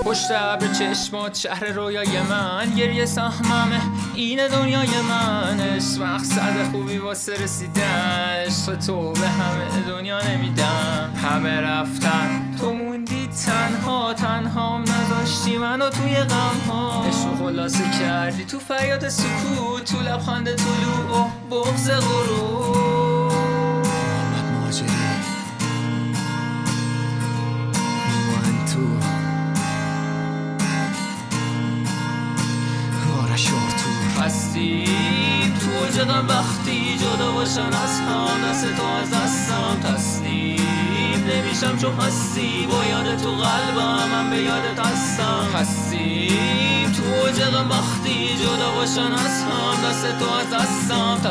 پشت ابر چشمات شهر رویای من، گریه سهممه این دنیای من. عشق مقصد خوبی واسه رسیدن، عشق تو به همه دنیا نمیدم. همه رفتن تو موندی تنها، تنهام نذاشتی منو توی غم ها. عشق خلاصه کردی تو فریاد سکوت، تو لبخند طلوع و بغض غروب. محمد مهاجری من تو آرش آرتور هستیم تو اوج غم وقتی جدا باشن از هم، دست تو از دستم تسلیم نمیشم چون هستی با یاد تو قلبم، من به یادت هستم. هستیم تو اوج غم وقتی جدا باشن از هم، دست تو از دستم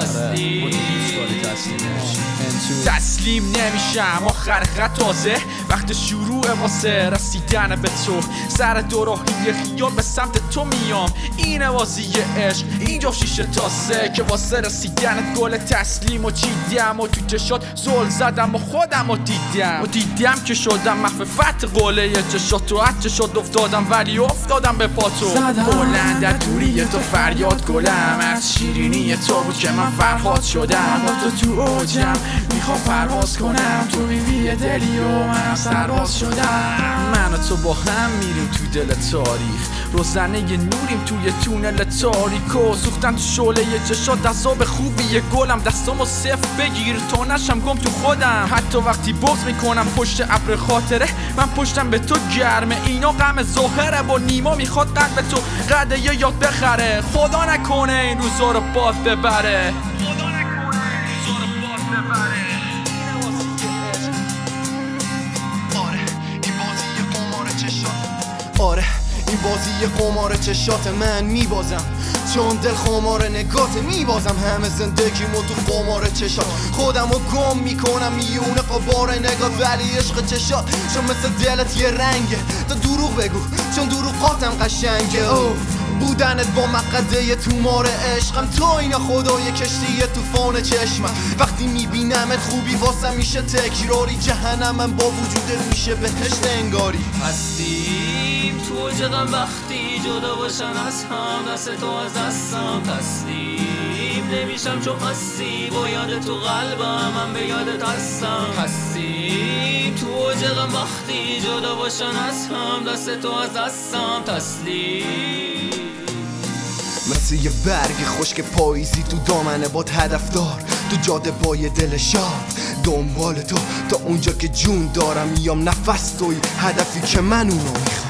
تسلیم نمیشم آخر خط تازه، وقت شروع واسه رسیدن به تو. سر دوراهی خیال به سمت تو میام، اینه بازی عشق اینجا شیشه تاسه که واسه رسیدن گل تسلیم و چیدیم و تو چشات زل زدم و خودم و دیدم که شدم مخففت قوله چشات و حد چشات افتادم ولی افتادم به پاتو. بلند در دوری تو فریاد گلم، از شیرینی تو بود که من فرهاد شدم. با تو اوجم میخوام پرواز کنم، تو میوی دلی و من سرباز شدم. من و تو با هم میریم تو دل تاریخ، روزنه نوریم توی تونل تاریکو. سوختن تو شعله چشات عذاب خوبیه گلم، دستامو صفر بگیر تا نشم گم تو خودم. حتی وقتی بغض میکنم پشت ابر خاطره، من پشتم به تو گرمه اینا غم ظاهره. با نیما میخواد قلب تو قده یا یاد بخره، خدا نکنه این روزا رو باد ببره. آره این بازی قمار چشات من میبازم، چون دل خمار نگات میبازم. همه زندگیمو تو قمار چشات خودمو گم میکنم، میونه قبار نگات ولی عشق چشات چون مثل دلت یه رنگه. تا دروغ بگو چون دروغاتم قشنگه. بودنت با مقده تومار عشقم، تو اینا خدای کشتی توفان چشمم. وقتی میبینمت خوبی واسم میشه تکراری، جهنمم با وجودت میشه بهشت انگاری. هستیم تو اوج غم وقتی جدا باشن از هم، دست تو از دستم تسلیم نمیشم چون هستی با یاد تو قلبم، من به یادت هستم. هستیم تو اوج غم وقتی جدا باشن از هم، دست تو از دستم تسلیم. مثل یه برگ خشک پاییزی تو دامنه باد هدفدار، تو جاده پای دل شاد دنبال تو تا اونجا که جون دارم. میام نفس توی هدفی که من اونو میخوام.